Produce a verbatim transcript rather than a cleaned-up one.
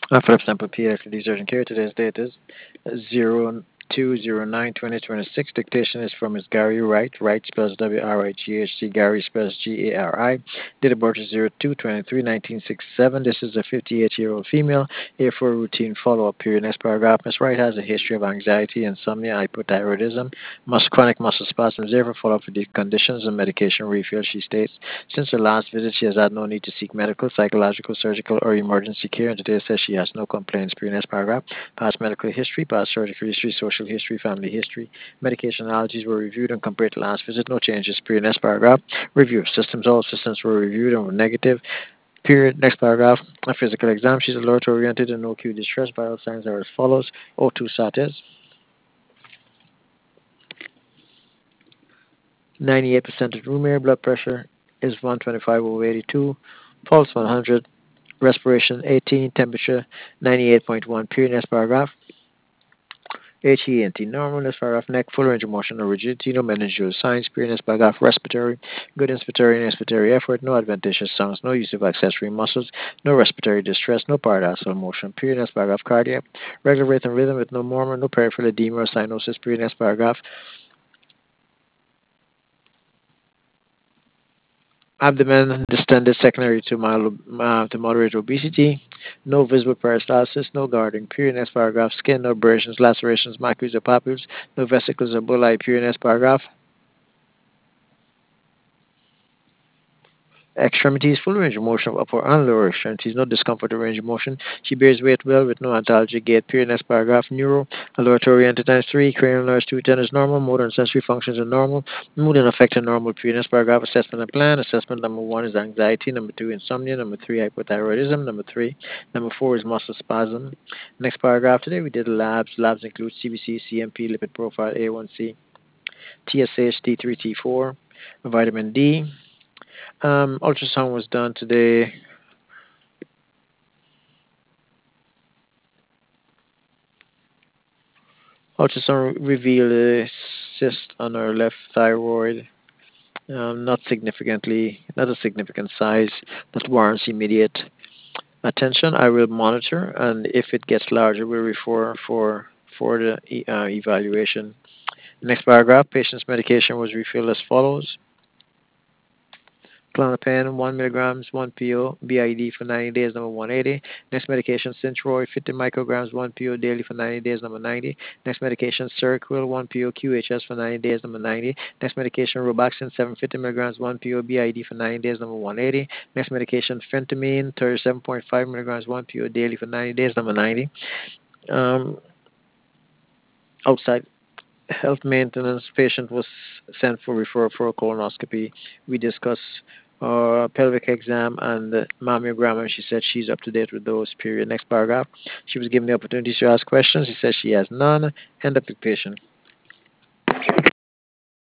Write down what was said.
Uh, Philip Sample P X D Urgent Care. Today's date is zero two zero nine twenty twenty six. Dictation is from Miss Gary Wright. Wright spells W R I G H T. Gary spells G A R I. Date of birth is zero two twenty three nineteen sixty seven. This is a fifty-eight year old female here for a routine follow up period. Next paragraph. Miss Wright has a history of anxiety, insomnia, hypothyroidism, muscle, chronic muscle spasms. Therefore, follow up for these conditions and medication refill. She states since her last visit, she has had no need to seek medical, psychological, surgical, or emergency care, and today says she has no complaints. Pre next paragraph. Past medical history, past surgical history, social history, family history. Medication allergies were reviewed and compared to last visit. No changes. Pre next paragraph. Review of systems. All systems were reviewed and were negative. Period. Next paragraph. A physical exam. She's alert oriented and no acute distress. Vital signs are as follows. O two sat is ninety-eight percent of room air. Blood pressure is one twenty-five over eighty-two. Pulse one hundred. Respiration eighteen, temperature ninety-eight point one. Period. Next paragraph. H E N T normal. Next paragraph. Neck full range of motion, no rigidity, no meningeal signs. Period. Next paragraph. Respiratory, good inspiratory and expiratory effort, no adventitious sounds, no use of accessory muscles, no respiratory distress, no paradoxal motion. Period. Next paragraph. Cardiac, regular rate and rhythm with no murmur, no peripheral edema or cyanosis. Period. Next paragraph. Abdomen distended secondary to mild uh, to moderate obesity, no visible peristalsis, no guarding. Period. Next paragraph. Skin, no abrasions, lacerations, macules or papules, no vesicles or bullae. Period. Next paragraph. Extremities, full range of motion of upper and lower extremities, no discomfort or range of motion. She bears weight well with no antalgic gait. Period. Next paragraph. Neuro, alert oriented times three, cranial nerves two ten is normal, motor and sensory functions are normal, mood and affect are normal. Period. Next paragraph. Assessment and plan. Assessment number one is anxiety, number two insomnia, number three hypothyroidism, number three, number four is muscle spasm. Next paragraph. Today we did labs. Labs include C B C, C M P, lipid profile, A one C, T S H, T three, T four, vitamin D. Um, ultrasound was done today. Ultrasound revealed a cyst on her left thyroid. Um, not significantly, not a significant size that warrants immediate attention. I will monitor, and if it gets larger, we'll refer for for the e- uh, evaluation. Next paragraph: patient's medication was refilled as follows: Clonopin, one milligrams, one P O, B I D for ninety days, number one eighty. Next medication, Synthroid, fifty micrograms, one P O daily for ninety days, number ninety. Next medication, Seroquel, one P O Q H S for ninety days, number ninety. Next medication, Robaxin, seven hundred fifty milligrams, one P O B I D for ninety days, number one eighty. Next medication, Phentermine, thirty-seven point five milligrams, one P O daily for ninety days, number ninety. Um, outside health maintenance patient was sent for referral for a colonoscopy. We discussed uh, pelvic exam and the mammogram, and she said she's up to date with those. Period. Next paragraph. She was given the opportunity to ask questions. She says she has none. End of the patient.